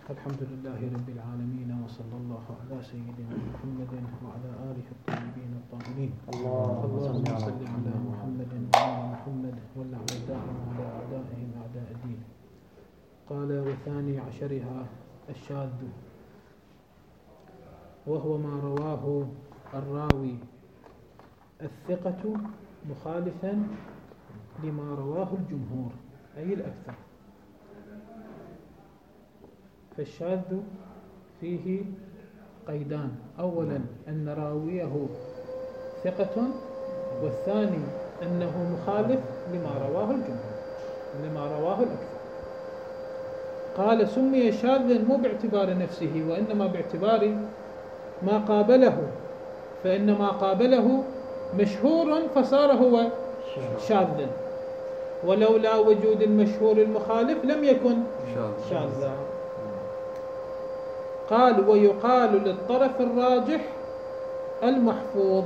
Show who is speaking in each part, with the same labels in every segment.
Speaker 1: الحمد لله رب العالمين، وصلى الله على سيدنا محمد وعلى آله الطيبين الطاهرين. اللهم صل على محمد وعلى محمد والأعداء وعلى أعدائهم أعداء الدين. قال: وثاني عشرها الشاذ، وهو ما رواه الراوي الثقة مخالفا لما رواه الجمهور أي الأكثر. فالشاذ فيه قيدان: أولا أن راويه ثقة، والثاني أنه مخالف لما رواه الجمهور، لما رواه الأكثر. قال: سمي شاذا مو باعتبار نفسه، وإنما باعتبار ما قابله، فإن ما قابله مشهور فصار هو شاذا، ولولا وجود المشهور المخالف لم يكن شاذا. قال: ويقال للطرف الراجح المحفوظ.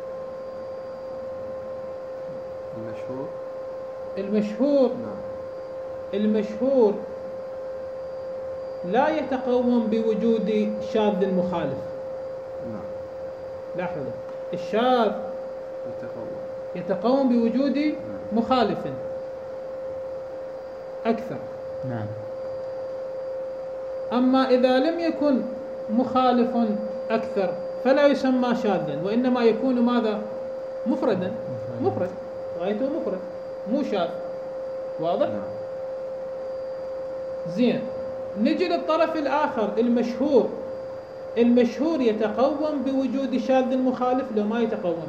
Speaker 1: المشهور لا يتقوم بوجود شاذ مخالف. لاحظوا، الشاذ يتقوم بوجود مخالف أكثر. أما إذا لم يكن مخالف أكثر فلا يسمى شاذا، وإنما يكون ماذا؟ مفردا، مفرد، غايته مفرد مو شاذ. واضح؟ زين، نجي للطرف الآخر المشهور يتقوم بوجود شاذ مخالف لو ما يتقوم؟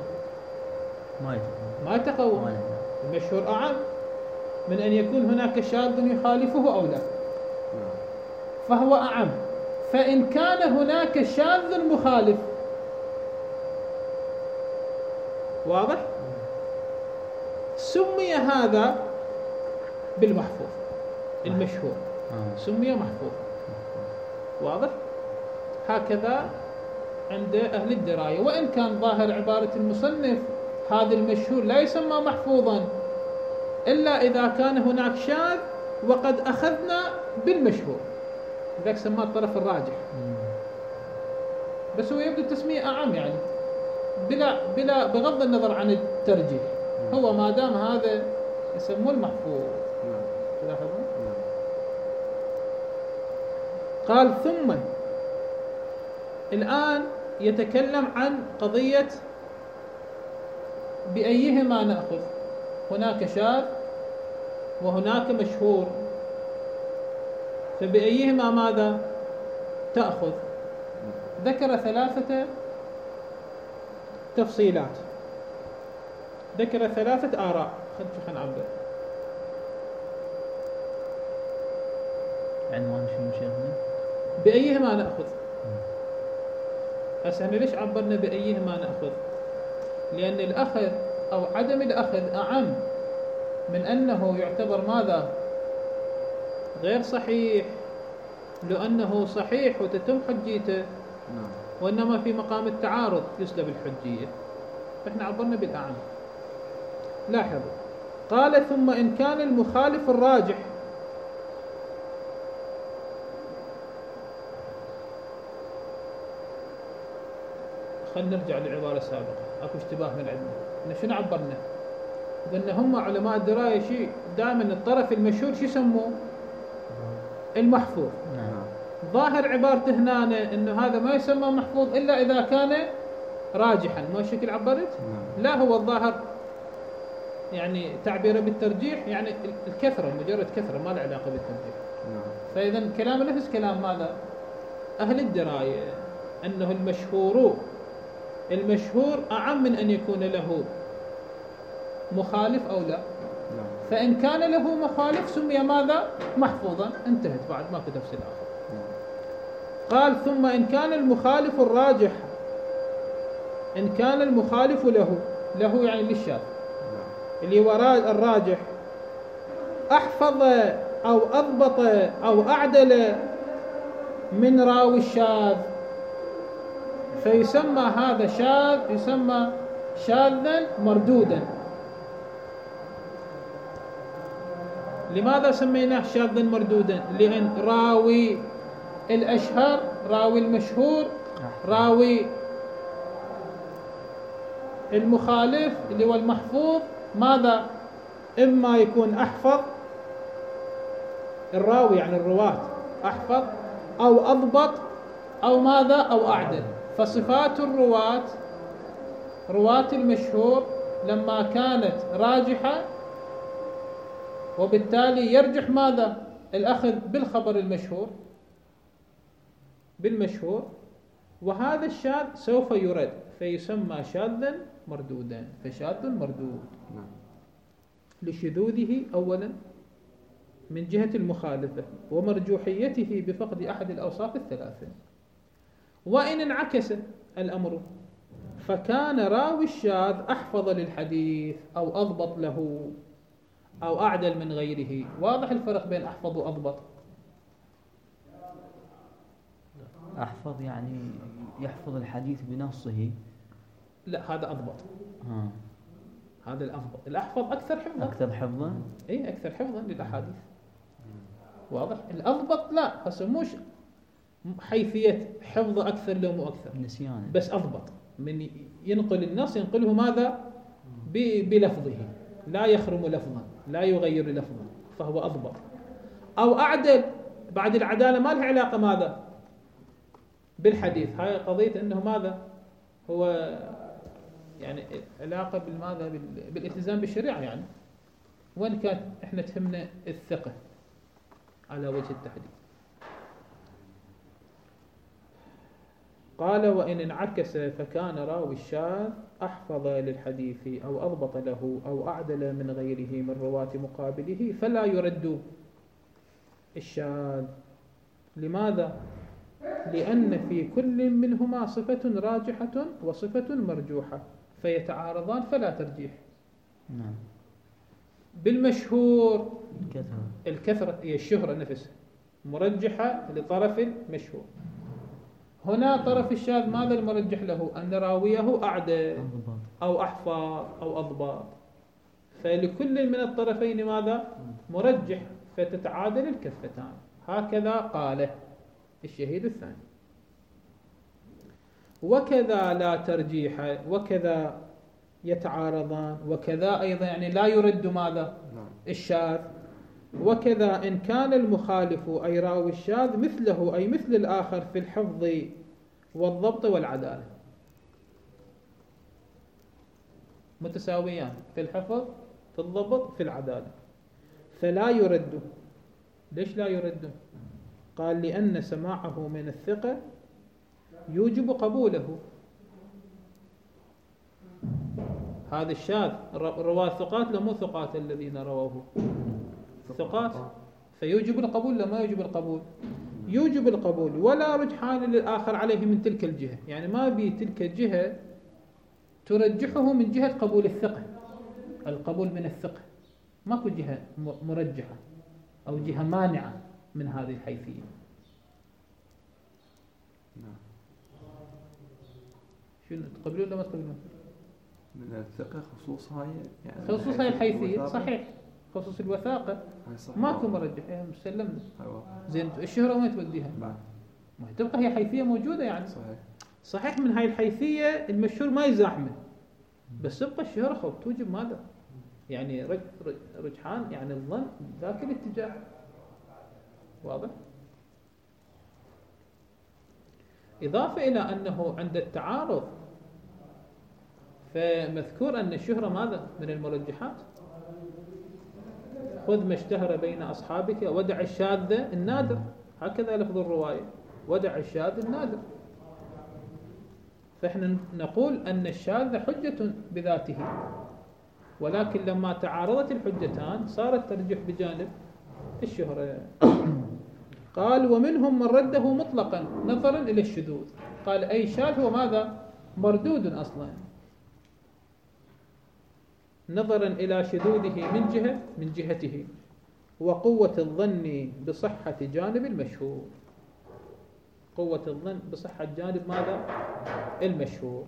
Speaker 1: ما يتقوم. المشهور أعم من أن يكون هناك شاذ يخالفه أو لا، فهو أعم. فإن كان هناك شاذ مخالف، واضح، سمي هذا بالمحفوظ. المشهور سمي محفوظ. واضح؟ هكذا عند أهل الدراية. وإن كان ظاهر عبارة المصنف هذا المشهور لا يسمى محفوظا إلا إذا كان هناك شاذ وقد أخذنا بالمشهور، ذاك سماه الطرف الراجح. بس هو يبدو التسمية أعم، يعني بلا بغض النظر عن الترجيح، هو ما دام هذا يسموه المحفوظ. تلاحظون؟ قال: ثم الآن يتكلم عن قضية بأيهما نأخذ. هناك شاذ وهناك مشهور، فبأيهما ماذا تأخذ؟ ذكر 3 تفصيلات، ذكر 3 آراء. خلينا نعبر.
Speaker 2: عنوان شنو شيخنا؟
Speaker 1: بأيهما نأخذ. هسه احنا ليش عبرنا بأيهما نأخذ؟ لأن الأخذ أو عدم الأخذ أعم من أنه يعتبر ماذا؟ غير صحيح، لأنه صحيح وتتم حجيته، وإنما في مقام التعارض يسلب الحجية، فإحنا عبرنا بالأعم. لاحظوا، قال: ثم إن كان المخالف الراجح، خلينا نرجع للعبارة السابقة، أكو اشتباه من عندنا. شنو عبرنا؟ قلنا هم علماء الدراية شيء دائما الطرف المشهور شو يسموه؟ المحفوظ. ظاهر عبارته هنا انه هذا ما يسمى محفوظ الا اذا كان راجحا. ما شكل عبرت؟ لا، هو الظاهر يعني تعبيره بالترجيح، يعني الكثرة، مجرد كثرة ما له علاقة بالترجيح. فاذا كلام نفس كلام ماذا؟ اهل الدراية، انه المشهور اعم من ان يكون له مخالف او لا. فإن كان له مخالف سمي ماذا؟ محفوظا. انتهت، بعد ما في تفصيل آخر. قال: ثم إن كان المخالف الراجح، إن كان المخالف له يعني للشاذ اللي وراء الراجح أحفظ أو أضبط أو أعدل من راوي الشاذ، فيسمى هذا شاذ، يسمى شاذا مردودا. لماذا سميناه شاذا مردودا؟ لأن راوي الأشهر، راوي المشهور، راوي المخالف اللي هو المحفوظ، ماذا؟ إما يكون أحفظ الراوي يعني الرواة أحفظ، أو أضبط، أو ماذا؟ أو أعدل. فصفات الرواة، رواة المشهور لما كانت راجحة، وبالتالي يرجح ماذا؟ الأخذ بالخبر المشهور بالمشهور، وهذا الشاذ سوف يرد فيسمى شاذا مردودا، فشاذ مردود لشذوذه أولا من جهة المخالفة ومرجوحيته بفقد أحد الأوصاف الثلاثة. وإن انعكس الأمر فكان راوي الشاذ أحفظ للحديث أو أضبط له أو أعدل من غيره. واضح الفرق بين أحفظ وأضبط؟
Speaker 2: أحفظ يعني يحفظ الحديث بنصه،
Speaker 1: لا هذا أضبط. هذا الأفضل. الأحفظ أكثر حفظا. إيه أكثر حفظا للأحاديث. واضح. الأضبط لا، فسموش حيثية حفظ أكثر لو مو أكثر،
Speaker 2: نسيان،
Speaker 1: بس أضبط من ينقل النص ينقله ماذا؟ بلفظه، لا يخرم لفظا، لا يغير لفظا، فهو أضبط. أو أعدل، بعد العدالة ما لها علاقة ماذا؟ بالحديث. هاي قضية أنه ماذا هو يعني علاقة بالماذا؟ بالالتزام بالشريعة يعني. وإن كانت إحنا تهمنا الثقة على وجه التحديد. قال وإن انعكس فكان راوي الشاذ أحفظ للحديث أو أضبط له أو أعدل من غيره من رواة مقابله فلا يرد الشاذ. لماذا؟ لأن في كل منهما صفة راجحة وصفة مرجوحة فيتعارضان فلا ترجيح. بالمشهور الكثرة هي الشهرة نفسها مرجحة لطرف المشهور. هنا طرف الشاذ ماذا المرجح له؟ أن راويه أعدل أو أحفظ أو أضبط، فلكل من الطرفين ماذا؟ مرجح، فتتعادل الكفتان. هكذا قاله الشهيد الثاني. وكذا لا ترجيح، وكذا يتعارضان، وكذا أيضا يعني لا يرد ماذا؟ الشاذ. وكذا إن كان المخالف أي راوي الشاذ مثله أي مثل الآخر في الحفظ والضبط والعدالة، متساويان في الحفظ في الضبط في العدالة، فلا يرد. ليش لا يرد؟ قال لأن سماعه من الثقة يوجب قبوله. هذا الشاذ رواه ثقات لمو ثقات الذين رووه ثقات، فيوجب القبول لما يوجب القبول؟ يوجب القبول، ولا رجحان للآخر عليه من تلك الجهة. يعني ما بي تلك الجهة ترجحه من جهة قبول الثقة، القبول من الثقة، ماكو جهة مرجحة أو جهة مانعة من هذه الحيثية. شنو تقبلون ولا ما تقبلون؟
Speaker 3: من الثقة خصوص هاي يعني
Speaker 1: خصوص هاي الحيثية صحيح، خصوص الوثاقة ماكو مرجح. مسلمنا زين. الشهرة وين توديها؟ ما تبقى هي حيثية موجودة يعني. صحيح من هاي الحيثية المشهور ما يزاحمه، بس تبقى الشهرة خوف توجب ماذا؟ يعني رجحان يعني الظن ذاك الاتجاه. واضح؟ إضافة إلى أنه عند التعارض فمذكور أن الشهرة ماذا؟ من المرجحات. خذ ما اشتهر بين أصحابك ودع الشاذ النادر، هكذا لفظ الرواية، ودع الشاذ النادر. فإحنا نقول أن الشاذ حجة بذاته، ولكن لما تعارضت الحجتان صار الترجيح بجانب الشهرة. قال ومنهم من رده مطلقا نظرا إلى الشذوذ. قال أي شاذ هو ماذا؟ مردود أصلا نظرا إلى شذوذه من جهته وقوة الظن بصحة جانب المشهور. قوة الظن بصحة جانب ماذا؟ المشهور.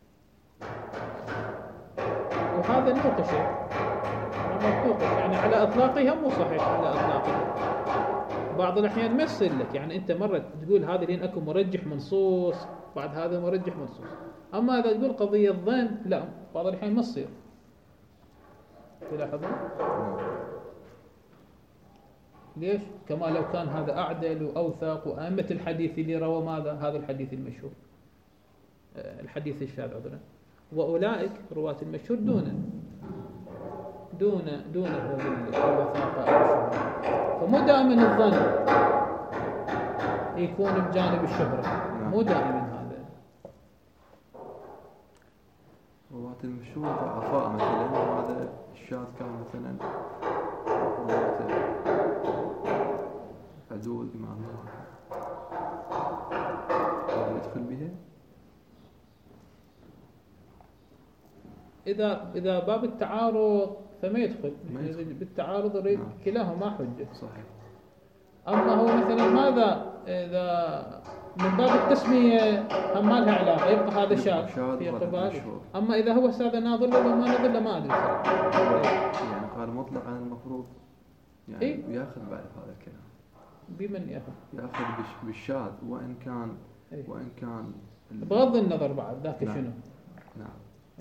Speaker 1: وهذا نوقشه يعني على إطلاقه مو صحيح على إطلاقه، بعض الأحيان ما يصير لك، يعني أنت مرة تقول هذا لين أكو مرجح منصوص، بعد هذا مرجح منصوص. أما إذا تقول قضية ظن، لا، بعض الأحيان ما تصير. تلاحظون؟ ليش؟ كما لو كان هذا أعدل وأوثق، وأئمة الحديث اللي روى ماذا؟ هذا الحديث المشهور، الحديث الشاذ عذرا، وأولئك رواة المشهور دونه بالوثاقة أو الشهرة. فمو دائما الظن يكون بجانب الشهرة، مو دائما هذا.
Speaker 3: رواة المشهور ضعفاء مثلا، وهذا الشاذ كان مثلا رواة عدول إمام هذا يدخل بها.
Speaker 1: إذا باب التعارض فما يدخل، بالتعارض يريد كلاهما حجة.
Speaker 3: صحيح.
Speaker 1: أما هو مثلا ماذا إذا من باب التسمية هم ما لها علاقة، يبقى هذا شاذ في قباله. أما إذا هو هذا ناظر له وما ناظر له ما أدري.
Speaker 3: يعني قال مطلقا المفروض يعني
Speaker 1: إيه؟
Speaker 3: ياخذ بعد هذا الكلام.
Speaker 1: بمن ياخذ؟
Speaker 3: ياخذ بالشاذ وإن كان
Speaker 1: إيه؟
Speaker 3: وإن كان
Speaker 1: بغض النظر بعد ذاك
Speaker 3: نعم.
Speaker 1: شنو؟
Speaker 3: نعم.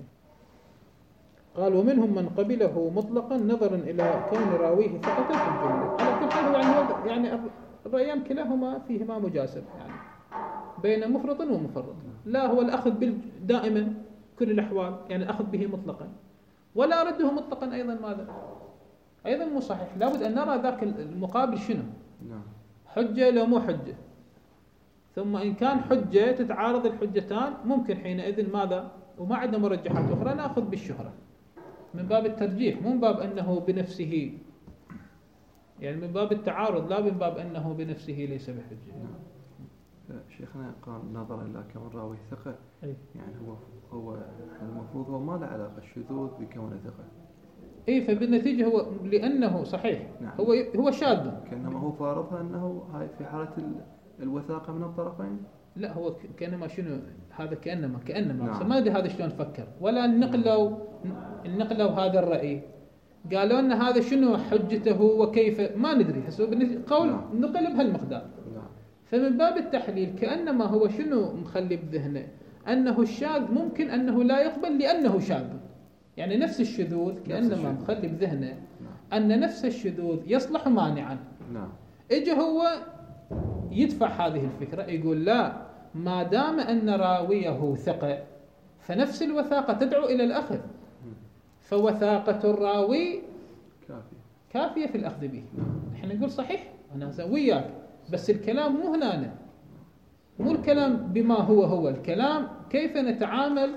Speaker 1: قال ومنهم من قبله مطلقا نظرا إلى كون راويه ثقة في الجملة. على كل حال يعني الرأيان كلاهما فيهما مجاسر، يعني بين مفرط ومفرط. لا هو الأخذ دائما كل الأحوال، يعني الأخذ به مطلقا، ولا رده مطلقا أيضا ماذا؟ أيضا مو صحيح. لابد أن نرى ذاك المقابل شنو؟
Speaker 3: نعم.
Speaker 1: حجة لو مو حجة، ثم إن كان حجة تتعارض الحجتان ممكن حينئذ ماذا؟ وما عندنا مرجحات أخرى نأخذ بالشهرة من باب الترجيح، مو من باب أنه بنفسه، يعني من باب التعارض لا من باب أنه بنفسه ليس بحجة.
Speaker 3: شيخنا قال نظرا إلى كون راوي ثقة،
Speaker 1: أي.
Speaker 3: يعني هو المفروض هو ما له علاقة الشذوذ بكونه ثقة.
Speaker 1: اي فبالنتيجة هو لأنه صحيح
Speaker 3: نعم.
Speaker 1: هو شاذ،
Speaker 3: كأنما هو فارضها أنه هاي في حالة الوثاقة من الطرفين.
Speaker 1: لا هو كأنما شنو هذا كأنما
Speaker 3: نعم.
Speaker 1: ما أدري هذا شلون فكر، ولا نقلوا هذا الرأي، قالوا لنا هذا شنو حجته وكيف ما ندري، قول
Speaker 3: نعم.
Speaker 1: نقل بهالمقدار.
Speaker 3: نعم.
Speaker 1: فمن باب التحليل كأنما هو شنو مخلي بذهنه أنه الشاذ ممكن أنه لا يقبل لأنه شاذ، يعني نفس الشذوذ كأنما مخلي بذهنه
Speaker 3: نعم.
Speaker 1: أن نفس الشذوذ يصلح مانعا.
Speaker 3: نعم.
Speaker 1: إجا هو يدفع هذه الفكرة، يقول لا، ما دام أن راويه ثقة فنفس الوثاقة تدعو إلى الأخذ، فوثاقة الراوي كافية في الأخذ به. نحن نقول صحيح أنا وياك، بس الكلام مو هنا، مو الكلام بما هو الكلام كيف نتعامل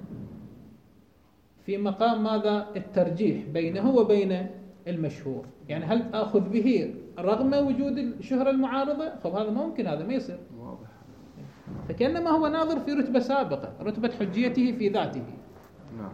Speaker 1: في مقام ماذا؟ الترجيح بينه وبين المشهور. يعني هل أخذ به رغم وجود الشهرة المعارضة؟ طب هذا ما ممكن، هذا ما يصير.
Speaker 3: واضح.
Speaker 1: فكأنما هو ناظر في رتبة سابقة، رتبة حجيته في ذاته.
Speaker 3: نعم.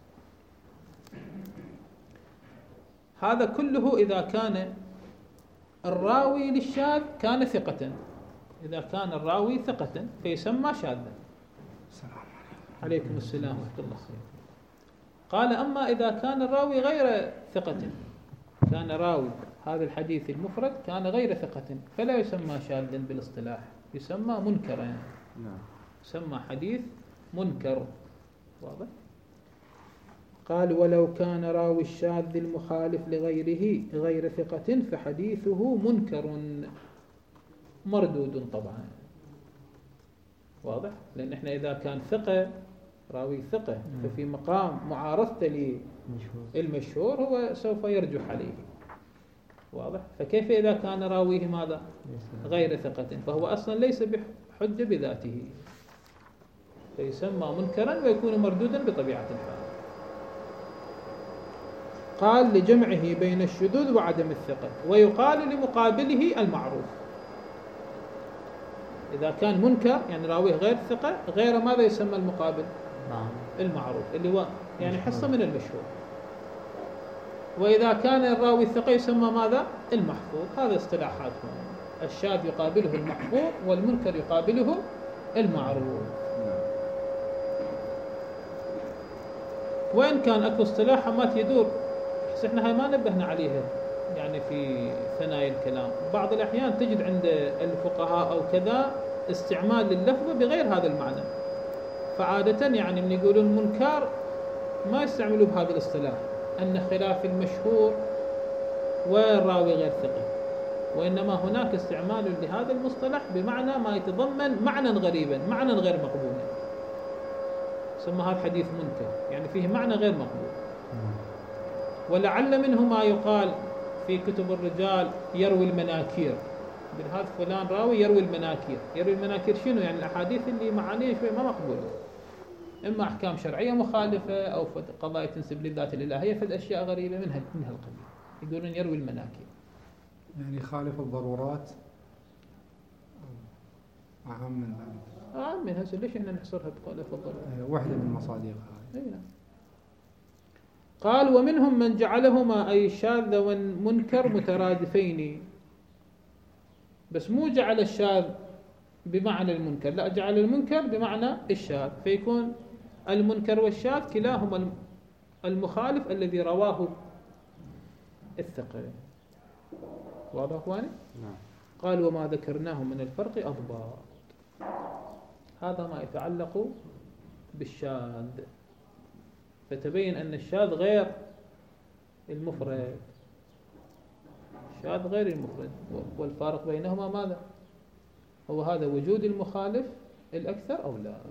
Speaker 1: هذا كله إذا كان الراوي للشاذ كان ثقة، إذا كان الراوي ثقة فيسمى شاذا. عليكم السلام ورحمة الله. قال أما إذا كان الراوي غير ثقة، كان راوي هذا الحديث المفرد كان غير ثقة، فلا يسمى شاذا بالاصطلاح، يسمى منكرا.
Speaker 3: نعم.
Speaker 1: يسمى حديث منكر. واضح؟ قال ولو كان راوي الشاذ المخالف لغيره غير ثقة فحديثه منكر مردود طبعا. واضح؟ لأن احنا إذا كان ثقة راوي ثقة ففي مقام معارضته للمشهور هو سوف يرجح عليه. واضح؟ فكيف إذا كان راويه ماذا؟ غير ثقة، فهو أصلا ليس بحجة بذاته، فيسمى منكرا ويكون مردودا بطبيعة الحال. قال لجمعه بين الشذوذ وعدم الثقة، ويقال لمقابله المعروف. إذا كان منكر يعني راويه غير ثقة، غير ماذا يسمى المقابل؟ المعروف، اللي هو يعني حصة من المشهور. وإذا كان الراوي الثقة يسمى ماذا؟ المحفوظ. هذا اصطلاحاتهم، الشاذ يقابله المحفوظ والمنكر يقابله المعروف. وإن كان أكو اصطلاح ما يدور، بس احنا هاي ما نبهنا عليها، يعني في ثنايا الكلام. بعض الأحيان تجد عند الفقهاء أو كذا استعمال لللفظ بغير هذا المعنى، فعادة يعني من يقولون منكر ما يستعملوا بهذا الاصطلاح أن خلاف المشهور والراوي غير ثقة، وإنما هناك استعمال لهذا المصطلح بمعنى ما يتضمن معنى غريبا، معنى غير مقبول، سمى هذا حديث منكر، يعني فيه معنى غير مقبول. ولعل منه ما يقال في كتب الرجال يروي المناكير، هذا فلان راوي يروي المناكير. يروي المناكير شنو؟ يعني الأحاديث اللي معانيها شوي ما مقبولة، إما أحكام شرعية مخالفة أو قضايا تنسب للذات الإلهية، فد أشياء غريبة من هالقبيل، يقولون يروي المناكير.
Speaker 4: يعني يخالف الضرورات أعم من ذلك.
Speaker 1: أعم من هذا، ليش إحنا نحصرها بقوله فضل؟
Speaker 4: واحدة من مصادرها هذه.
Speaker 1: قال ومنهم من جعلهما أي الشاذ والمنكر مترادفين، بس مو جعل الشاذ بمعنى المنكر، لا، جعل المنكر بمعنى الشاذ، فيكون المنكر والشاذ كلاهما المخالف الذي رواه الثقة. واضح اخواني؟
Speaker 5: نعم.
Speaker 1: قال وما ذكرناه من الفرق أضباط، هذا ما يتعلق بالشاذ، فتبين أن الشاذ غير المفرد، الشاذ غير المفرد، والفارق بينهما ماذا؟ هو هذا وجود المخالف الأكثر أو لا.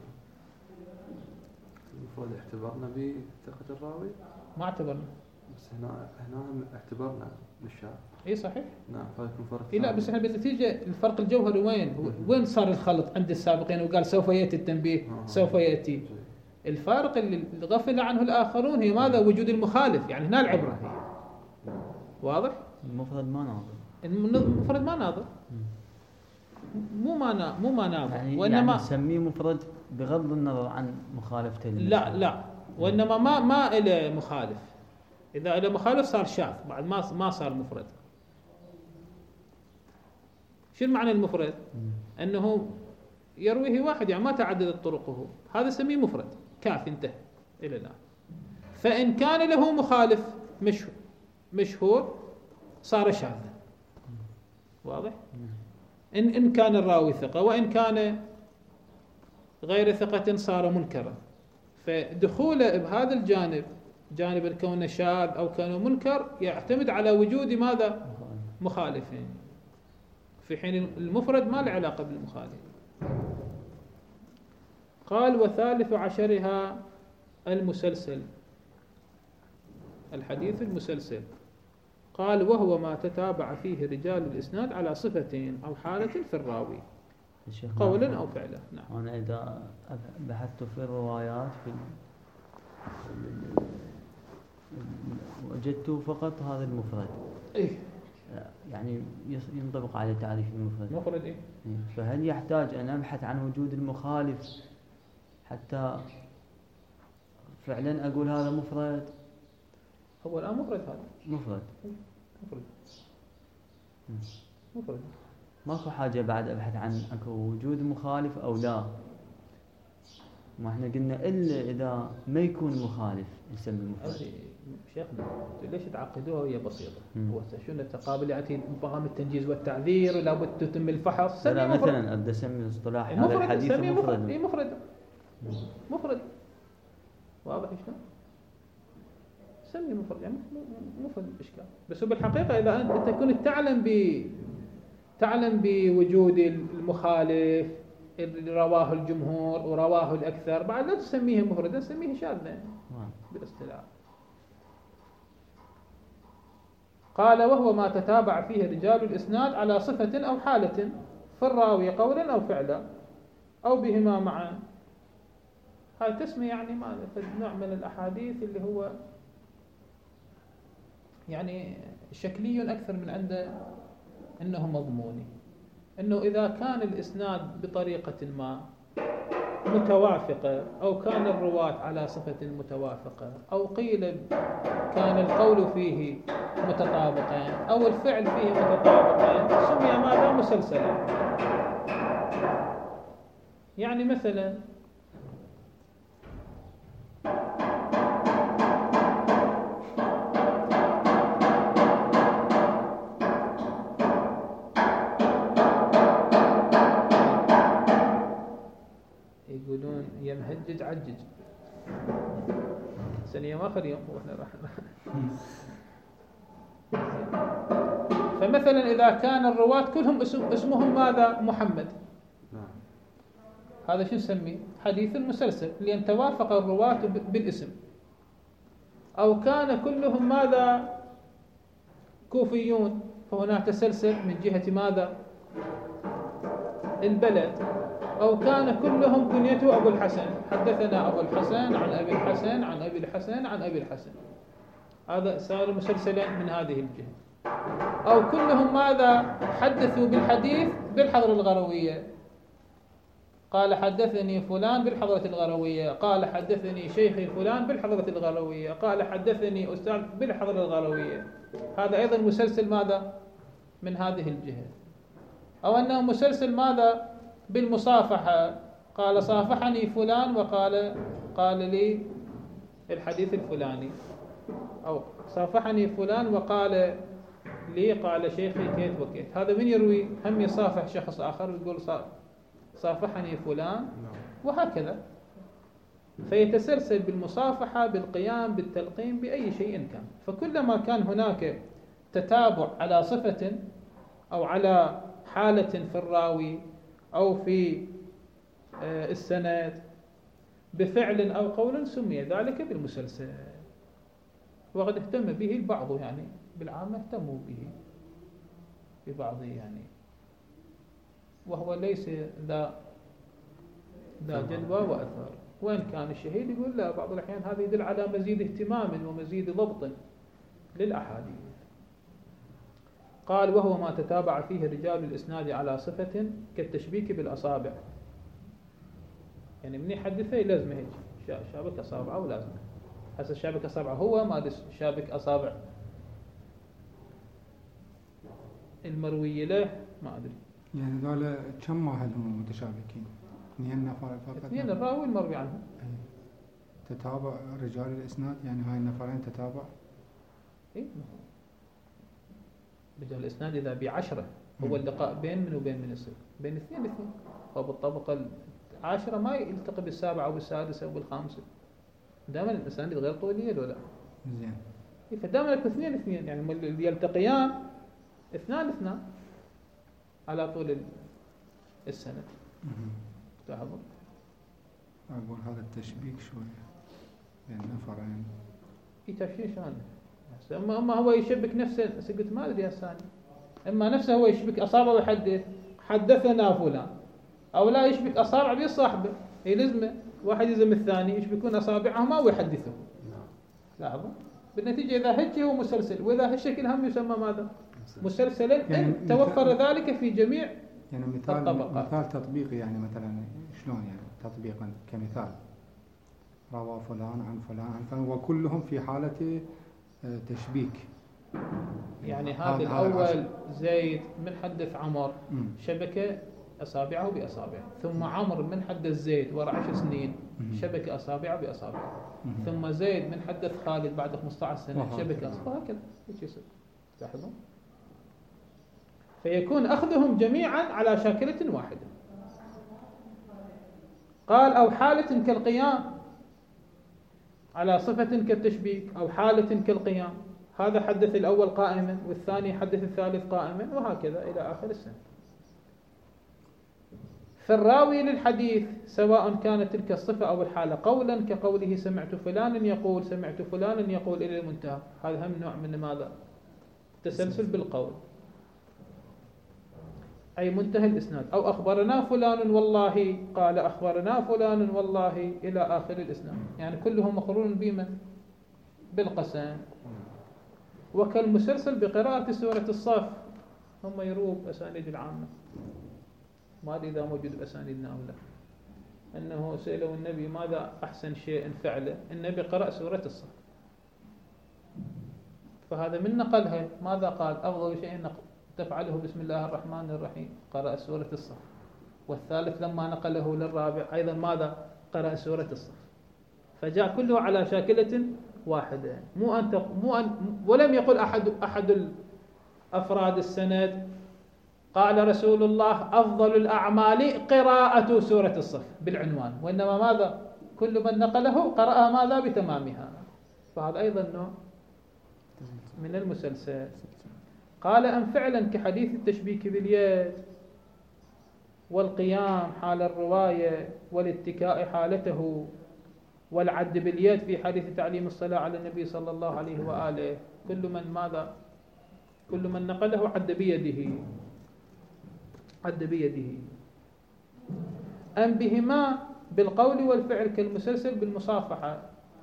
Speaker 5: المفروض اعتبرنا بثقة الراوي؟
Speaker 1: ما اعتبرنا،
Speaker 5: بس هنا اعتبرنا بالشاذ.
Speaker 1: اي صحيح.
Speaker 5: نعم، فيكون فرق.
Speaker 1: لا، بس احنا بالنتيجة الفرق الجوهري وين صار الخلط عند السابقين وقال سوف يأتي التنبيه، سوف يأتي. الفارق اللي غفل عنه الآخرون هي ماذا؟ وجود المخالف، يعني هنا العبرة هي. واضح؟
Speaker 2: المفرد ما ناظر،
Speaker 1: المفرد ما ناظر، مو ما ناظر، وإنما
Speaker 2: يعني نسميه مفرد بغض النظر عن مخالفته.
Speaker 1: لا، وإنما ما إلى مخالف، إذا إلى مخالف صار شاذ، بعد ما صار مفرد. شو معنى المفرد؟ أنه يرويه واحد، يعني ما تعددت طرقه، هذا سميه مفرد، كاف، انتهى إلى الآن. فإن كان له مخالف مشهور صار شاذا. واضح؟ إن كان الراوي ثقة، وإن كان غير ثقة صار منكرا. فدخوله بهذا الجانب، جانب الكون شاذ أو كونه منكر، يعتمد على وجود ماذا؟ مخالفين، في حين المفرد ما له علاقة بالمخالف. قال وثالث عشرها المسلسل، الحديث المسلسل. قال وهو ما تتابع فيه رجال الإسناد على صفة أو حالة في الراوي قولا أو فعلا. نعم.
Speaker 2: أنا إذا بحثت في الروايات وجدت فقط هذا المفرد،
Speaker 1: إيه؟
Speaker 2: يعني ينطبق على تعريف المفرد.
Speaker 1: مفرد إيه؟
Speaker 2: فهل يحتاج أن أبحث عن وجود المخالف حتى فعلا أقول هذا مفرد؟
Speaker 1: هو الآن مفرد، هذا مفرد.
Speaker 2: ماكو حاجة بعد أبحث عن أكو وجود مخالف أو لا. ما احنا قلنا إلا إذا ما يكون مخالف نسمي مفرد.
Speaker 1: شيخنا ليش تعقدوها؟ هي بسيطة. هو شنو التقابل يأتي مقام التنجيز والتعذير ولا بد تتم الفحص.
Speaker 2: لا مثلا أبدأ أسمي اصطلاح هذا الحديث مفرد.
Speaker 1: مفرد. واضح شلون؟ سمي مفرد، يعني مفرد إشكال. بس هو بالحقيقة إذا أنت كنت تعلم بوجود المخالف اللي رواه الجمهور ورواه الأكثر، بعد لا تسميه مفردا، تسميه شاذا بالاصطلاح. قال وهو ما تتابع فيه رجال الإسناد على صفة أو حالة في الراوي قولا أو فعلا أو بهما معا. هاي تسمى يعني نوع من الأحاديث اللي هو يعني شكلي أكثر من عنده أنه مضموني، أنه إذا كان الإسناد بطريقة ما متوافقة، أو كان الرواة على صفة متوافقة، أو قيل كان القول فيه متطابقا أو الفعل فيه متطابقا، سمي ماذا؟ مسلسلا. يعني مثلا هجج عجج سنة ما آخر يوم وإحنا راح فمثلا إذا كان الرواة كلهم اسمهم ماذا؟ محمد، هذا شو نسميه؟ حديث مسلسل، لأن توافق الرواة بالاسم. أو كان كلهم ماذا؟ كوفيون، فهناك تسلسل من جهة ماذا؟ البلد. أو كان كلهم كنيته أبو الحسن، حدثنا أبو الحسن عن أبي الحسن عن أبي الحسن عن أبي الحسن، هذا صار مسلسلا من هذه الجهة. أو كلهم ماذا؟ حدثوا بالحديث بالحضرة الغروية، قال حدثني فلان بالحضرة الغروية، قال حدثني شيخي فلان بالحضرة الغروية، قال حدثني أستاذ بالحضرة الغروية، هذا أيضا مسلسل ماذا؟ من هذه الجهة. أو أنه مسلسل ماذا؟ بالمصافحة، قال صافحني فلان قال لي الحديث الفلاني، أو صافحني فلان وقال لي قال شيخي كيت وكيت. هذا من يروي؟ هم يصافح شخص آخر ويقول صافحني فلان، وهكذا. فيتسلسل بالمصافحة، بالقيام، بالتلقين، بأي شيء كان. فكلما كان هناك تتابع على صفة أو على حالة في الراوي أو في السند بفعل أو قول، سمي ذلك بالمسلسل. وقد اهتم به البعض، يعني بالعامة اهتموا به ببعض، يعني وهو ليس ذا جدوى وأثار. وإن كان الشهيد يقول لا، بعض الأحيان هذا يدل على مزيد اهتمام ومزيد ضبط للأحاديث. قال وهو ما تتابع فيه رجال الإسناد على صفة كالتشبيك بالأصابع، يعني من يحدثه لازم هيك شابك أصابعه، ولازم هسه شابك أصابعه هو ما شابك أصابع المروي له، ما أدري.
Speaker 4: يعني ذولا كم واحد هم متشابكين؟ 2 نفر فقط؟
Speaker 1: 2 الراوي المروي عنه.
Speaker 4: تتابع رجال الإسناد، يعني هاي النفرين تتابع؟
Speaker 1: إيه، رجال الإسناد إذا ب10 هو اللقاء بين من وبين من يصير؟ بين 2. فبالطبقة 10 ما يلتقي بال7 أو بال6 أو بال5. دائما الإسناد غير طويل ولا
Speaker 4: زين.
Speaker 1: فدائما يكون 2 يعني اللي يلتقيان 2 على طول السنة. لاحظوا،
Speaker 4: أقول هذا التشبيك شوية بين نفرين.
Speaker 1: تشبيك شلون؟ أما هو يشبك نفسه، قلت ما أدري الثاني، إما نفسه هو يشبك أصابعه ويحدث حدثنا فلان، أو لا يشبك أصابع بصاحبه، يلزمه واحد يلزم الثاني يشبكون أصابعهما ويحدثوا. لاحظوا، بالنتيجة إذا هج هو مسلسل، وإذا هالشكل هم يسمى ماذا؟ مسلسلا، يعني إن توفر ذلك في جميع
Speaker 4: يعني مثال تطبيقي، يعني مثلا شلون يعني تطبيقا كمثال؟ روى فلان عن فلان عن فلان وكلهم في حالة تشبيك.
Speaker 1: يعني هذا الأول زيد من حدث عمر شبك أصابعه بأصابعه، ثم عمر من حدث زيد وراء 10 سنين شبك أصابعه بأصابعه، ثم زيد من حدث خالد بعد 15 سنة شبك أصابعه، هكذا يصير. لاحظوا، فيكون أخذهم جميعا على شاكلة واحدة. قال أو حالة كالقيام، على صفة كالتشبيك، أو حالة كالقيام، هذا حدث الأول قائما والثاني حدث الثالث قائما، وهكذا إلى آخر السنة. فالراوي للحديث سواء كانت تلك الصفة أو الحالة قولا كقوله سمعت فلان يقول سمعت فلان يقول إلى المنتهى، هذا هم نوع من ماذا؟ تسلسل بالقول، أي منتهى الإسناد. أو أخبرنا فلان والله قال أخبرنا فلان والله إلى آخر الإسناد، يعني كلهم مقرون بما بالقسم. وكالمسلسل بقراءة سورة الصف، هم يرووا بأسانيد العامة، ما أدري إذا موجود بأسانيدنا أو لا، أنه سألوا النبي ماذا أحسن شيء فعله، النبي قرأ سورة الصف، فهذا من نقلها ماذا قال؟ أفضل شيء تفعله بسم الله الرحمن الرحيم، قرأ سورة الصف. والثالث لما نقله للرابع أيضا ماذا؟ قرأ سورة الصف. فجاء كله على شاكلة واحدة، ولم يقل أحد أفراد السند قال رسول الله أفضل الأعمال قراءة سورة الصف بالعنوان، وإنما ماذا؟ كل من نقله قرأها ماذا بتمامها، فهذا أيضا نوع من المسلسل. قال أم فعلا كحديث التشبيك باليد والقيام حال الرواية والاتكاء حالته والعد باليد في حديث تعليم الصلاة على النبي صلى الله عليه وآله، كل من ماذا؟ كل من نقله عد بيده. أم بهما بالقول والفعل كالمسلسل بالمصافحة،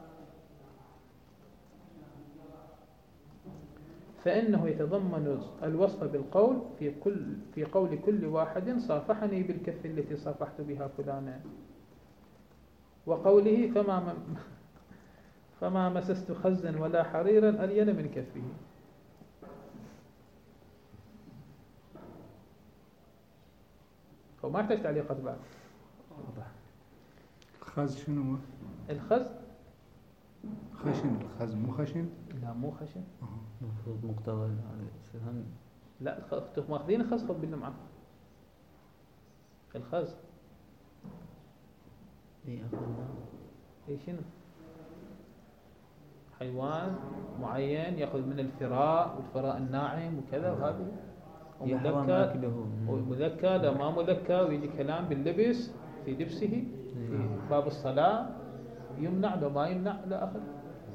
Speaker 1: فإنه يتضمن الوصف بالقول في قول كل واحد صافحني بالكف التي صافحت بها فلانا، وقوله فما مسست خزا ولا حريرا ألين من كفه. وما يحتاج تعليقات بعد.
Speaker 4: خز شنو؟
Speaker 1: الخز
Speaker 4: خشن. الخز مو خشن؟
Speaker 1: لا مو خشن.
Speaker 2: المفروض مقتضى الفهم.
Speaker 1: لا ماخذين الخز خذ بالله معه. الخز اي شنو؟ حيوان معين ياخذ من الفراء والفراء الناعم وكذا وهذه، ومذكى لا ما مذكى، ويجي كلام باللبس في لبسه في باب الصلاة يمنع لو ما يمنع لا أخذ.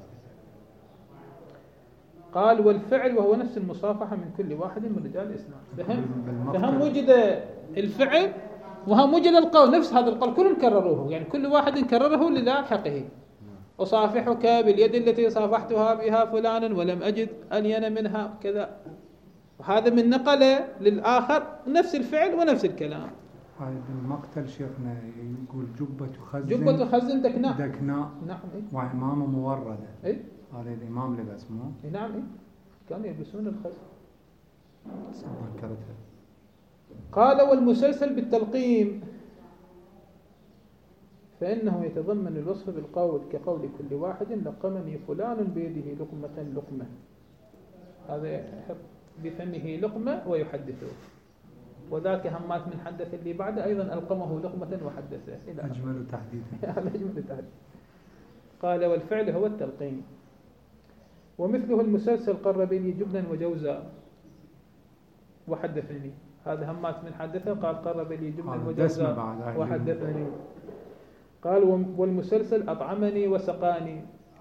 Speaker 1: قال والفعل وهو نفس المصافحة من كل واحد من رجال الإسلام. فهم وجد الفعل وهم وجد القول، نفس هذا القول كلهم كرروه، يعني كل واحد كرره للاحقه. أصافحك باليد التي صافحتها بها فلانا ولم أجد ألين منها كذا، وهذا من نقل للآخر نفس الفعل ونفس الكلام.
Speaker 4: هذا المقتل شيخنا يقول
Speaker 1: جبة خز دكناء.
Speaker 4: نعم. وعمامة موردة.
Speaker 1: إيه؟
Speaker 4: هذا الإمام لبس مو؟
Speaker 1: نعم إيه؟ كانوا يلبسون الخز. قال والمسلسل بالتلقيم فإنه يتضمن الوصف بالقول كقول كل واحد لقمني فلان بيده لقمة، هذا يحط بفمه لقمة ويحدثه، وذاك همات من حدث اللي بعده أيضا ألقمه لقمة وحدثه.
Speaker 4: أجمل تحديث.
Speaker 1: قال والفعل هو التلقين. ومثله المسلسل قرب لي جبنا وجوزا وحدثني، هذا همات من حدثه قال قرب لي جبنا وجوزا وحدثني. قال والمسلسل أطعمني وسقاني.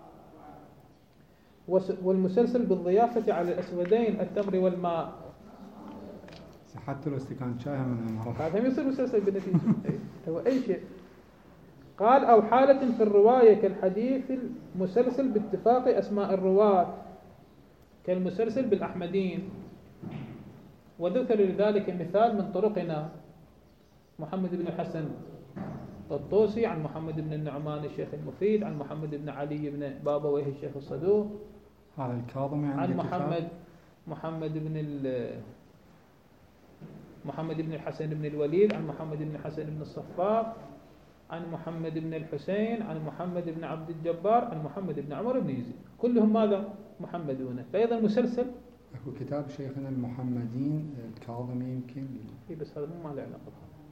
Speaker 1: والمسلسل بالضيافة على الأسودين التمر والماء،
Speaker 4: حتى لو استكان شاي من المرض
Speaker 1: هذا يصير مسلسل بالنتيجة. هو أي شيء. قال أو حالة في الرواية كالحديث المسلسل باتفاق أسماء الرواة كالمسلسل بالأحمدين. وذكر لذلك مثال من طرقنا محمد بن الحسن الطوسي عن محمد بن النعمان الشيخ المفيد عن محمد بن علي بن بابويه الشيخ الصدوق،
Speaker 4: هذا الكاظم يعني
Speaker 1: عن محمد بن الحسن بن الوليد عن محمد بن الحسن بن الصفاق عن محمد بن الحسين عن محمد بن عبد الجبار عن محمد بن عمر بن يزيد، كلهم ماذا؟ محمدون. فأيضا مسلسل
Speaker 4: أكو كتاب شيخنا المحمدين الكاظمي يمكن
Speaker 1: بس هذا ما له علاقة.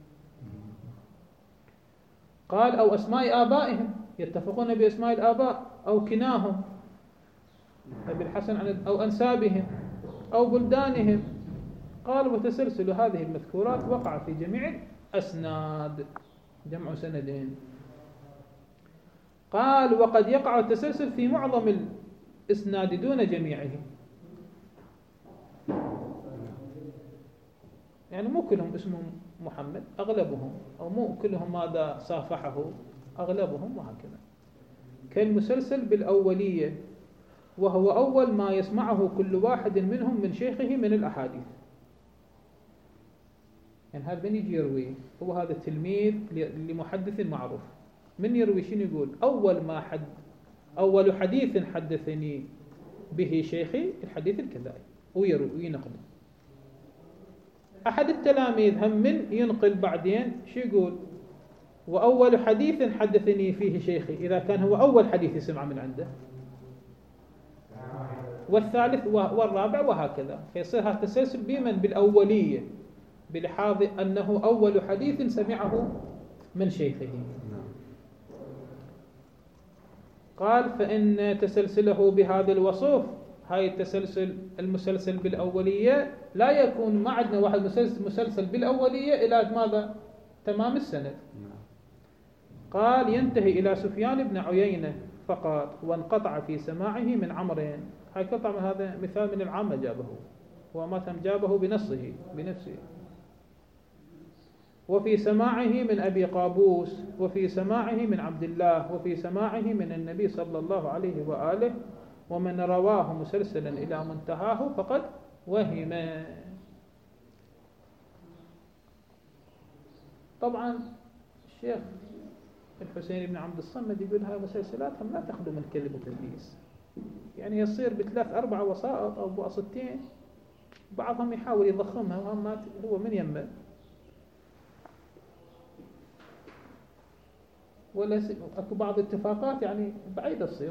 Speaker 1: قال أو أسماء آبائهم يتفقون بأسماء الآباء أو كناهم أبي الحسن أو أنسابهم أو بلدانهم. قال وتسلسل هذه المذكورات وقع في جميع الأسناد، جمع سندين. قال وقد يقع التسلسل في معظم الإسناد دون جميعه، يعني مو كلهم اسمهم محمد، أغلبهم، أو مو كلهم ماذا صافحه، أغلبهم، وهكذا. كالمسلسل بالأولية وهو أول ما يسمعه كل واحد منهم من شيخه من الأحاديث. يعني هذا من يجي يروي، هو هذا التلميذ لمحدث معروف، من يروي شنو يقول؟ أول حديث حدثني به شيخي الحديث الكذائي، ويروي وينقل. أحد التلاميذ هم من ينقل بعدين شو يقول؟ وأول حديث حدثني فيه شيخي، إذا كان هو أول حديث يسمع من عنده، والثالث والرابع وهكذا. فيصير هذا التسلسل بمن؟ بالأولية، بلحاظ أنه أول حديث سمعه من شيخه. قال فإن تسلسله بهذا الوصف، هاي التسلسل المسلسل بالأولية لا يكون، ما عندنا واحد مسلسل بالأولية إلى ماذا؟ تمام السند. قال ينتهي إلى سفيان بن عيينة فقط، وانقطع في سماعه من عمرين. هاي قطع، هذا مثال من العامة جابه، وما تم جابه بنفسه. وفي سماعه من أبي قابوس، وفي سماعه من عبد الله، وفي سماعه من النبي صلى الله عليه وآله. ومن رواه مسلسلا إلى منتهاه فقد وهم. طبعا الشيخ الحسين بن عبد الصمد يقول هاي مسلسلاتهم لا تخلو من كذب وتدليس، يعني يصير بثلاث 4 وسائط أو بواسطتين، بعضهم يحاول يضخمها وهم هو من يمه. ولا اكو بعض اتفاقات يعني بعيدة تصير.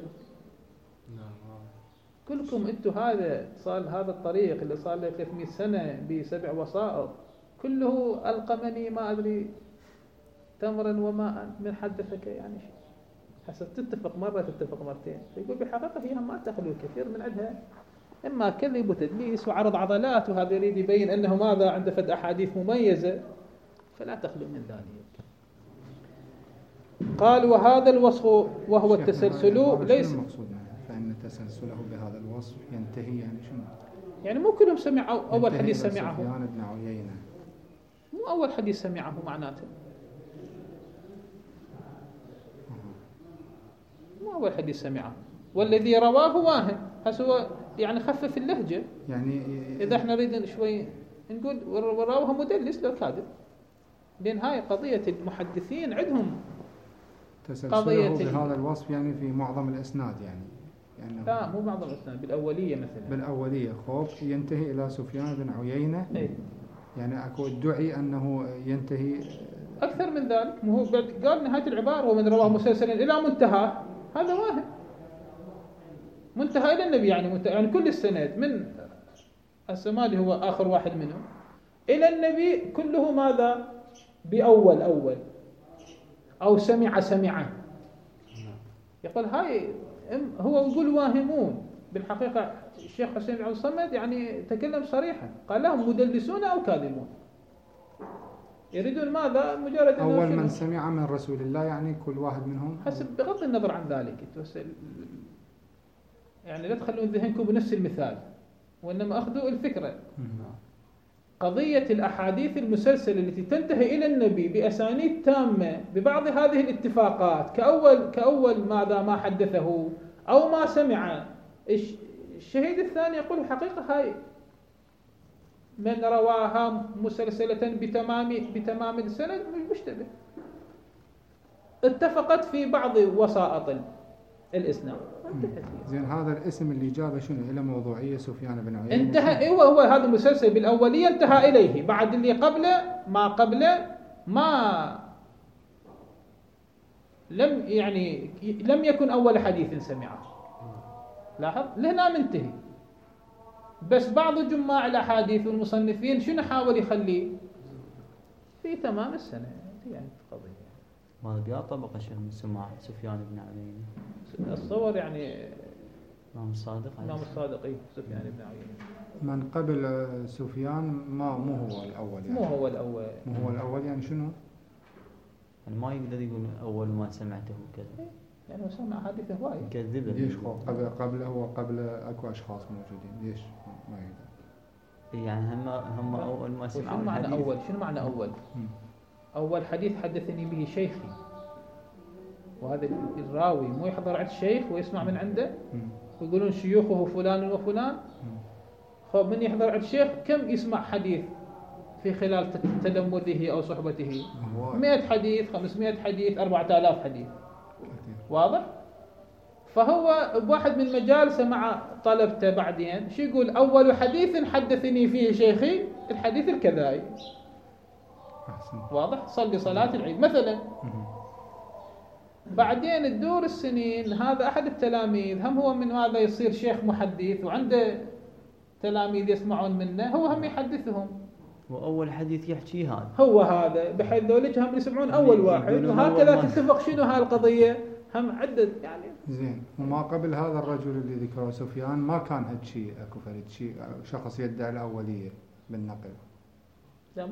Speaker 1: كلكم انتم هذا صار هذا الطريق اللي صار له 300 سنة ب7 وسائط، كله ألقمني ما أدري تمرا وماء من حدثك، يعني حسب تتفق مرة تتفق مرتين. فيقول بالحقيقة هي ما تخلو كثير من عندها إما كذب وتدليس وعرض عضلات، وهذا يريد يبين أنه ماذا عنده فد أحاديث مميزة، فلا تخلو من ذلك. قال وهذا الوصف وهو التسلسل ليس
Speaker 4: المقصود فإن تسلسله بهذا الوصف ينتهي، يعني شنو؟
Speaker 1: يعني مو كلهم سمعوا أول حديث سمعه،
Speaker 4: سفيان بن عيينة
Speaker 1: مو أول حديث سمعه معناته، مو أول حديث سمعه، والذي رواه واهم. هو يعني خفف اللهجة، يعني إذا احنا نريد شوي نقول وراوها مدلس لو كاذب، لأن هاي قضية المحدثين عندهم
Speaker 4: تسلسله بهذا الوصف يعني في معظم الإسناد، يعني
Speaker 1: لا مو معظم الإسناد، بالأولية مثلا،
Speaker 4: بالأولية خوف ينتهي إلى سفيان بن عيينة. يعني أكو ادعي أنه ينتهي
Speaker 1: أكثر من ذلك. مو هو قال نهاية العبارة ومن رواه مسلسلا إلى منتهى، هذا واهم، منتهى إلى النبي، يعني كل السند من السمادي هو آخر واحد منهم إلى النبي كله ماذا؟ بأول أو سمعه. يقول هاي هو يقول واهمون. بالحقيقة الشيخ حسين بن عبد الصمد يعني تكلم صريحا، قال لهم مدلسون أو كاذبون، يريدون ماذا؟ مجرد
Speaker 4: أول من سمع من رسول الله، يعني كل واحد منهم
Speaker 1: حسب، بغض النظر عن ذلك يعني لا تخلون ذهنكم بنفس المثال، وإنما أخذوا الفكرة. قضية الأحاديث المسلسلة التي تنتهي إلى النبي بأسانيد تامة ببعض هذه الاتفاقات كأول ماذا ما حدثه أو ما سمع. الشهيد الثاني يقول الحقيقة هاي من رواها مسلسلة بتمام السند مشتبه، اتفقت في بعض وسائط الإسناد.
Speaker 4: زين هذا الاسم اللي جابه شنو؟ إلى موضوعية سفيان بن عيينة
Speaker 1: انتهى. هو هذا المسلسل بالأولية انتهى إليه، بعد اللي قبله ما لم يكن أول حديث سمعه. لاحظ لهنا منتهي، بس بعض جماع الأحاديث والمصنفين شنو حاول يخليه في تمام السنة. يعني قضية
Speaker 2: ما بيا طبقة شيء من سماع سفيان بن عيينة
Speaker 1: الصور، يعني
Speaker 2: إمام الصادق
Speaker 1: سفيان بن عيينة
Speaker 4: من قبل سفيان مو هو الأول، يعني مو هو الأول يعني شنو؟
Speaker 2: يعني ما يقدر يقول أول ما سمعته كذا،
Speaker 1: يعني هو سمع حديثه هواي
Speaker 2: كذبه.
Speaker 4: ليش قبله وقبل أكو أشخاص موجودين، ليش ما يقدر؟
Speaker 2: يعني هم أول ما سمعوا
Speaker 1: الحديث. شنو معنى أول؟ أول حديث حدثني به شيخي، وهذا الراوي مو يحضر عند الشيخ ويسمع من عنده، ويقولون شيوخه فلان وفلان. خب من يحضر عند الشيخ كم يسمع حديث في خلال تلمذه أو صحبته؟ 100 حديث، 500 حديث، 4000 حديث. واضح؟ فهو بواحد من مجالسه مع طلبته بعدين شو يقول؟ أول حديث حدثني فيه شيخي الحديث الكذائي. واضح؟ صلي صلاة العيد مثلا. بعدين تدور السنين، هذا أحد التلاميذ هم هو من هذا يصير شيخ محدث وعنده تلاميذ يسمعون منه، هو هم يحدثهم،
Speaker 2: وأول حديث يحكي هذا
Speaker 1: هو هذا، بحيث ذولك هم يسمعون أول واحد. وهكذا تتفق شنو هاي القضية؟ هم عدة يعني.
Speaker 4: زين، وما قبل هذا الرجل اللي ذكره سفيان ما كان هاد شيء اكو فرد شيء شخص يدعي الأولية بالنقل؟
Speaker 1: لا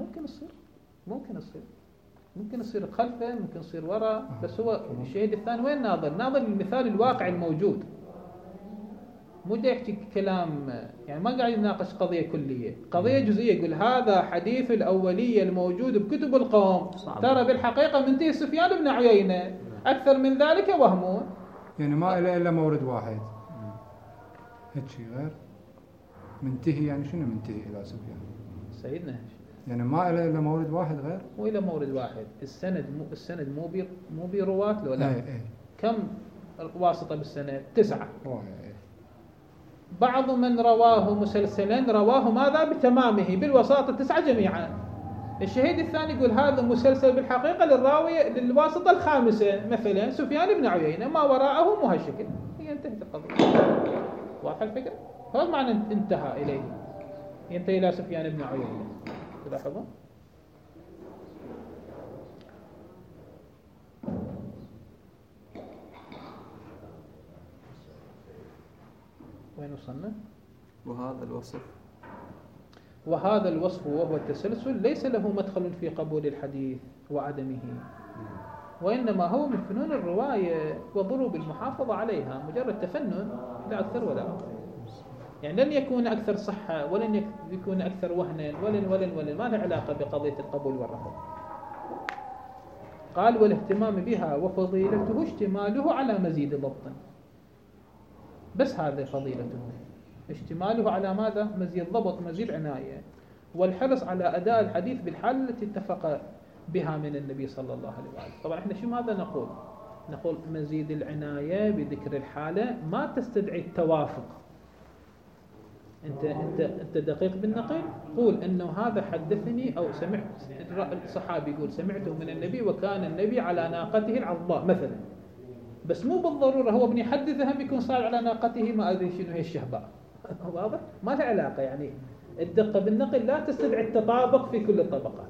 Speaker 1: ممكن يصير خلفه، ممكن يصير وراء، بس هو الشهيد الثاني وين ناظر للمثال الواقع الموجود، مو دا يحكي كلام يعني ما قاعد يناقش قضية كلية، قضية جزئية. يقول هذا حديث الأولية الموجود بكتب القوم، ترى بالحقيقة منتهي سفيان بن عيينة، أكثر من ذلك وهمون.
Speaker 4: يعني ما إله إلا مورد واحد هيك شيء غير منتهي. يعني شنو منتهي إلى سفيان
Speaker 1: سيدنا؟
Speaker 4: يعني ما إله إلا مورد واحد غير،
Speaker 1: مو إلى مورد واحد. السند مو برواة لو لا.
Speaker 4: ايه.
Speaker 1: كم واسطة بالسند؟ 9.
Speaker 4: ايه.
Speaker 1: بعض من رواه مسلسلا رواه ماذا بتمامه بالوساطة 9 جميعا. الشهيد الثاني يقول هذا مسلسل بالحقيقة للراوي للواسطة الخامسة مثلا سفيان بن عيينة، ما وراءه مهشكل. هي انتهت القضية. واضح الفكرة؟ هذا معنى انتهى إليه، ينتهي إلى سفيان بن عيينة. تلاحظون؟ وين وصلنا؟ وهذا الوصف وهو التسلسل ليس له مدخل في قبول الحديث وعدمه، وإنما هو من فنون الرواية وضروب المحافظة عليها، مجرد تفنن لا أكثر ولا أقل. يعني لن يكون أكثر صحة ولن يكون أكثر وهنا ولن ما له علاقة بقضية القبول والرفض. قال والاهتمام بها وفضيلته اشتماله على مزيد ضبط، بس هذا فضيلته، اشتماله على ماذا؟ مزيد ضبط، مزيد عناية، والحرص على أداء الحديث بالحالة التي اتفق بها من النبي صلى الله عليه وسلم. طبعا احنا شو ماذا نقول مزيد العناية بذكر الحالة ما تستدعي التوافق. انت دقيق بالنقل، قول انه هذا حدثني او سمعت الصحابي يقول سمعته من النبي وكان النبي على ناقته العضاء مثلا، بس مو بالضرورة هو ابن يحدثه هم يكون صار على ناقته ما أدري شنو هي الشهباء. واضح؟ ما له علاقة. يعني الدقة بالنقل لا تستدعي التطابق في كل الطبقات.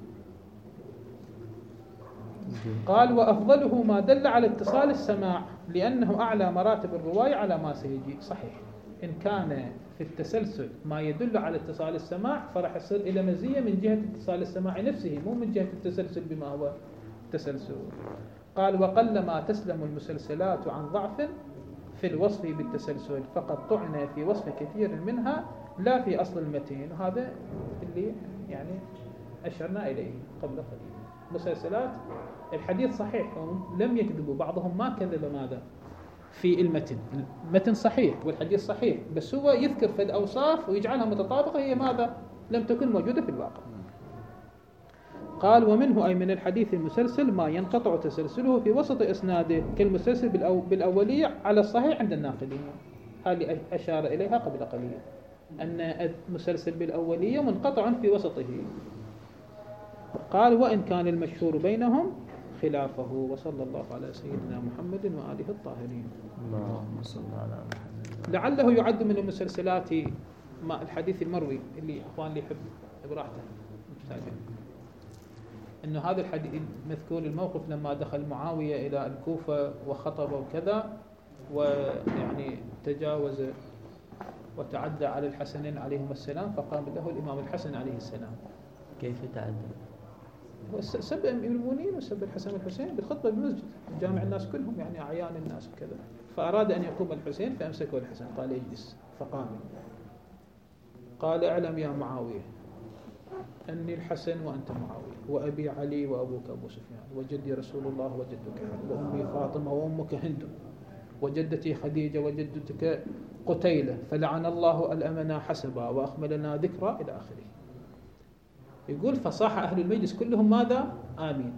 Speaker 1: قال وأفضله ما دل على اتصال السماع لأنه أعلى مراتب الرواية على ما سيجي. صحيح، إن كان في التسلسل ما يدل على اتصال السماع فرح يصير إلى مزية من جهة اتصال السماع نفسه، مو من جهة التسلسل بما هو تسلسل. قال وقلما تسلم المسلسلات عن ضعف في الوصف بالتسلسل، فقد طعن في وصف كثير منها لا في أصل المتين. وهذا اللي يعني أشرنا إليه قبل قليل. مسلسلات الحديث صحيح، لم يكذبوا، بعضهم ما كذب ماذا في المتن صحيح والحديث صحيح، بس هو يذكر في الأوصاف ويجعلها متطابقة هي ماذا لم تكن موجودة في الواقع. قال ومنه أي من الحديث المسلسل ما ينقطع تسلسله في وسط إسناده كالمسلسل بالأولية على الصحيح عند الناقدين. هذه أشار إليها قبل قليل، أن المسلسل بالأولية منقطع في وسطه. قال وإن كان المشهور بينهم خلافه. وصلى الله على سيدنا محمد وآله الطاهرين.
Speaker 2: اللهم صل على محمد.
Speaker 1: لعله يعد من المسلسلات ما الحديث المروي اللي أخوان اللي يحب براحته محتاجين، إنه هذا الحديث مذكور الموقف لما دخل معاوية إلى الكوفة وخطب وكذا، ويعني تجاوز وتعدى على الحسنين عليهم السلام، فقام له الإمام الحسن عليه السلام.
Speaker 2: كيف تعدى؟
Speaker 1: سب المؤمنين وسب الحسن والحسين بالخطبة بالمسجد، جامع الناس كلهم يعني أعيان الناس وكذا، فأراد أن يقوم الحسين فأمسكه الحسن قال اجلس، فقام قال اعلم يا معاوية أني الحسن وأنت معاوية، وأبي علي وأبوك أبو سفيان، وجدي رسول الله وجدك علي، وأمي فاطمة وأمك هند، وجدتي خديجة وجدتك قتيلة، فلعن الله الأمنا حسبا وأخملنا ذكرى إلى آخره. يقول فصاح أهل المجلس كلهم ماذا؟ آمين.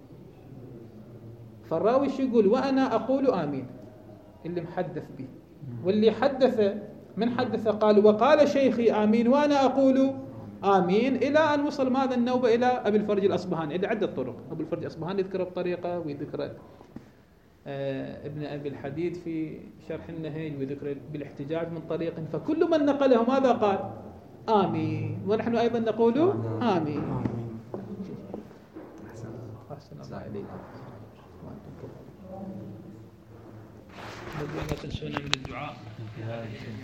Speaker 1: فالراوي شو يقول؟ وأنا أقول آمين، اللي محدث به، واللي حدث من حدث قال وقال شيخي آمين وأنا أقول آمين، إلى أن وصل ماذا النوبة إلى أبي الفرج الأصبهاني. إلى عدة طرق. أبو الفرج الأصبهاني يذكر بطريقة، ويذكر ابن أبي الحديد في شرح النهج، ويذكر بالاحتجاج من طريق، فكل من نقله ماذا قال؟ آمين. ونحن أيضا نقول آمين. أحسن الله إليكم. لا تنسونا من الدعاء.